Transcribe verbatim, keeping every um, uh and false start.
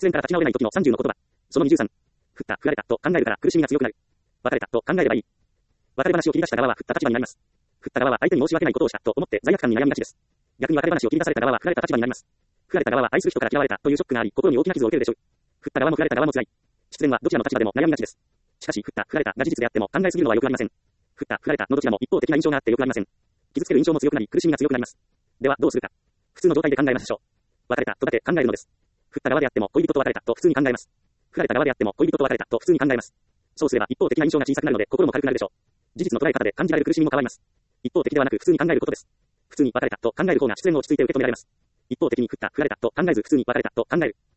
演から立ち直れない時のさんじゅうの言葉。そのにじゅうさん。振った、振られたと考えるから苦しみが強くなる。別れたと考えればいい。別れ話を切り出した側は振った立場になります。振った側は相手に申し訳ないことをしたと思って罪悪感に悩みがちです。逆に別れ話を切り出された側は振られた立場になります。振られた側は愛する人から嫌われたというショックがあり、心に大きな傷を受けるでしょう。振った側も振られた側も辛い。失恋はどちらの立場でも悩みがちです。しかし、振った、振られたが事実であっても考えすぎるのは良くありません。振った、振られたのどちらも一方的な印象があって良くありません。傷つける印象も強くなり、苦しみが強くなります。では、どうするか。普通の状態で考えましょう。別れたとだけ考えるのです。振った側であっても恋人と別れたと普通に考えます。振られた側であっても恋人と別れたと普通に考えます。そうすれば一方的な印象が小さくなるので心も軽くなるでしょう。事実の捉え方で感じられる苦しみも変わります。一方的ではなく普通に考えることです。普通に別れたと考える方が失恋を落ち着いて受け止められます。一方的に振った、振られたと考えず普通に別れたと考える。